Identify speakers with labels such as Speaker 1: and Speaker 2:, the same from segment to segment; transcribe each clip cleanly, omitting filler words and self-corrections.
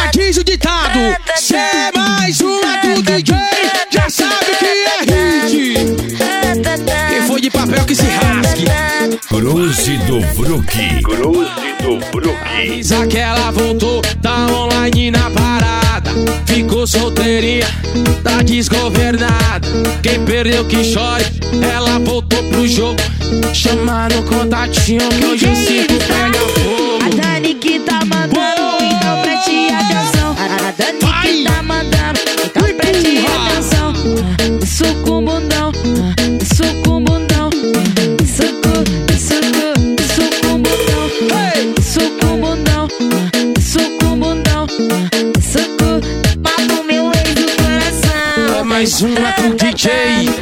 Speaker 1: diz o ditado: cê é mais uma do DJ, já sabe que é hit. Quem foi de papel que se rasgue.
Speaker 2: Cruze do Brook.
Speaker 1: Avisa que ela voltou, tá online na parada. Ficou solteirinha, tá desgovernada. Quem perdeu que chore, ela voltou pro jogo. Chama no contatinho que hoje o circo pega fogo.
Speaker 3: A Dani que tá mandando, então preste atenção. A Dani que tá mandando, então preste atenção. Isso com o bundão, isso com o bundão. Isso com o bundão. Isso com o bundão, isso com o bundão. Isso com... Mata o meu ex do coração.
Speaker 1: É mais uma do DJ.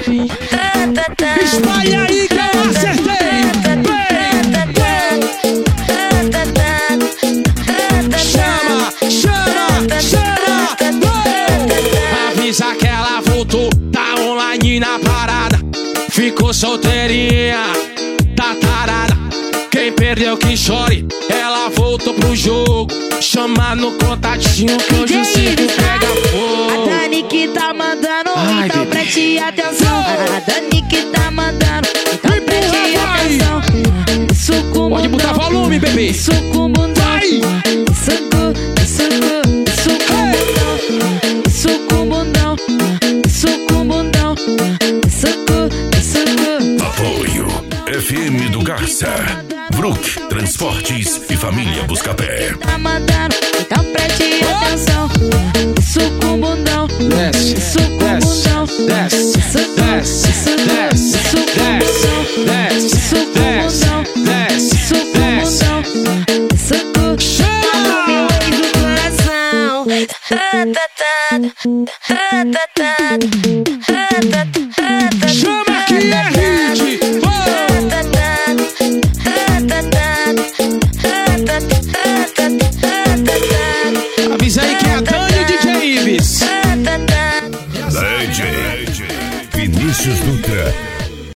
Speaker 1: Espalha aí que eu acertei. Avisa que ela voltou, tá online na parada. Ficou solteirinha, tá tarada. Quem perdeu que chore, ela voltou pro jogo. Chama no contatinho que hoje o circo pega fogo.
Speaker 3: A Dani que tá mandando, então preste atenção. A Dani que tá mandando, então preste atenção. Isso com
Speaker 1: pode botar volume, bebê.
Speaker 3: Isso com o bundão. Isso com o bundão. Isso com o bundão. Isso com o bundão. Isso com.
Speaker 2: Apoio FM do Garça, Brook Transportes e Família Buscapé.
Speaker 3: Tá mandando, então preste atenção. Isso com o bundão.
Speaker 1: Desce,
Speaker 3: Isso com o bundão.
Speaker 1: desce,
Speaker 3: Isso com
Speaker 1: desce,
Speaker 3: isso com
Speaker 1: desce,
Speaker 3: isso com
Speaker 1: desce,
Speaker 3: desce, isso com bundão.
Speaker 1: desce,
Speaker 3: Isso com bundão. Isso com meu ex do coração.